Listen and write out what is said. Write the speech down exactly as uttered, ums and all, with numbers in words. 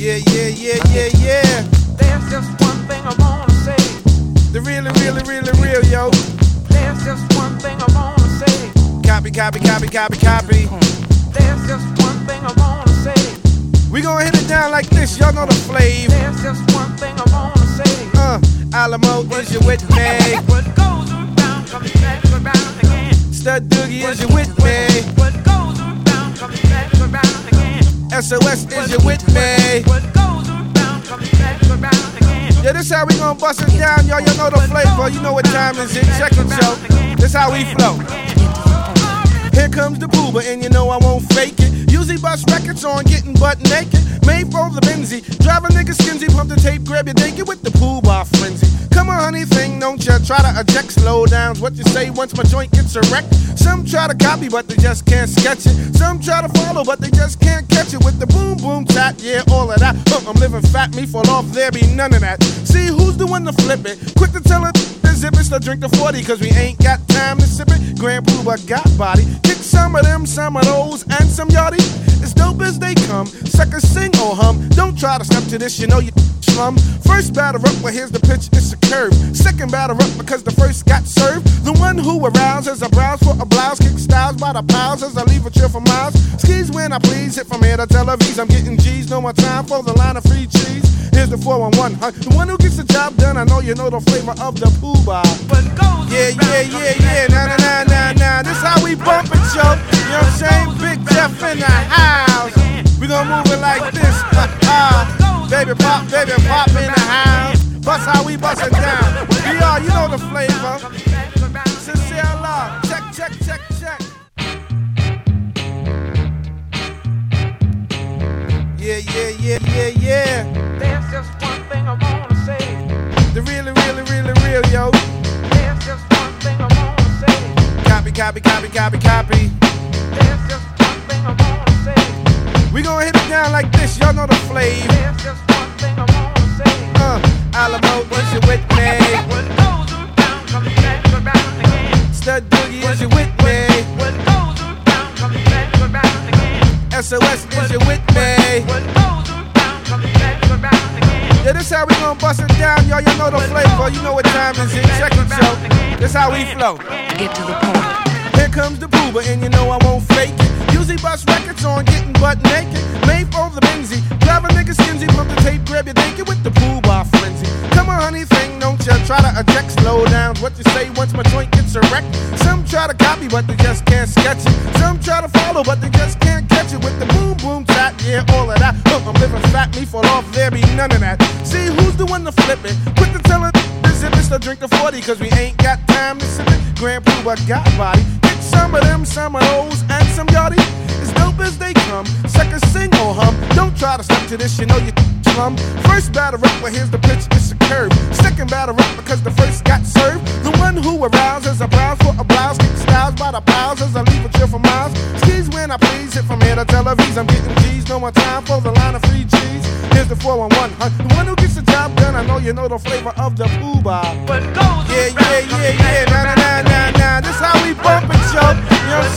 Yeah, yeah, yeah, yeah, yeah. There's just one thing I wanna say. The really, really, really real, yo. There's just one thing I wanna say. Copy, copy, copy, copy, copy. There's just one thing I wanna say. We gon' hit it down like this, y'all know the flavor. There's just one thing I wanna say. Uh, Alamo, is you with me? What goes around comes back around again. Stud Doogie, is you with me? What goes around comes back around again. S O S, is you with me? What goes around comes back around again. Yeah, this how we gon' bust it down, y'all. Y'all know the flavor. You know what time is it? Check it, yo. This how we flow. Here comes the booba, and you know I won't fake it. Usually bust records on getting butt naked. Made for the Benzie. Drive a nigga skinsy, pump the tape, grab your naked with the pool bar frenzy. Come on, honey, thing, don't ya try to eject. Slow down's what you say once my joint gets erect. Some try to copy, but they just can't sketch it. Some try to follow, but they just can't catch it. With the boom, boom, tap, yeah, all of that. Huh, I'm living fat, me fall off, there be none of that. See who's the one to flip it. Quick to tell it, zip it, so drink the forty, cause we ain't got time to sip it. Grand Pooba got body. Kick some of them, some of those, and some yachty. As dope as they come, suckers sing or hum. Don't try to step to this, you know you slum. First batter up, well here's the pitch, it's a curve. Second batter up because the first got served. The one who arouses a browse for a blouse. Kick styles by the piles as I leave a chill for miles. Skis when I please, hit from here to Tel Aviv. I'm getting G's, no more time for the line of free cheese. Here's the four one one, huh? The one who gets the job done, I know you know the flavor of the Pooba. Yeah, yeah, yeah, yeah, nah, nah, nah, nah, nah. This how we bump it, yo. You know what I'm saying? Big Jeff in the house. We gon' move it like this, uh, uh. Baby pop, baby pop in the house. Bust how we bust it down. B R, you know the flavor. Sincere love. Check, check, check, check. Yeah, yeah, yeah, yeah, yeah. There's just one thing I wanna say. The really, really, really real, yo. There's just one thing I wanna say. Copy, copy, copy, copy, copy. There's just one thing I wanna say. We gon' hit it down like this, y'all know the flavor. There's just one thing I wanna say. Uh, Alamo, is you with me? What goes around comes back around again. Stud Doogie, is you with me? What goes around comes back around again. S O S, is you with me? What goes around comes back around again. Yeah, this how we gon' bust it down, y'all. Y'all know the flavor. You know what time is it? Check it, yo. This how we flow. Get to the point. Here comes the booba, and you know I won't fake it. Usually bust records on getting butt naked. Made for the Benzie. Drive a nigga skinsy, pump the tape, grab your naked with the pool bar frenzy. Come on, honey, thing, don't ya try to eject. Slow down's what you say once my joint gets erect. Some try to copy, but they just can't sketch it. Some try to follow, but they just can't catch it. With the boom, boom, tap, yeah, all of that. Huh, I'm living fat, me fall off, there be none of that. See who's the one to flip it. Quick to tell it, zip it, so drink the forty, cause we ain't got time to sip it. Grand Pooba got body. Kick some of them, some of those, and some yachty. As dope as they come, suckers sing or hum. Don't try to step to this, you know you slum. First batter up, well here's the pitch, it's a curve. Second batter up because the first got served. The one who arouses a browse for a blouse. Kick styles by the piles as I leave a chill for miles. Skis when I please, hit from here to Tel Aviv. I'm getting G's, no more time for the line of free cheese. Here's the four one one, huh? The one who gets the job done, I know you know the flavor of the Pooba. What goes Yeah, yeah, yeah, yeah, nah, nah, nah, nah, nah. This how we bump it, yo. You know what I'm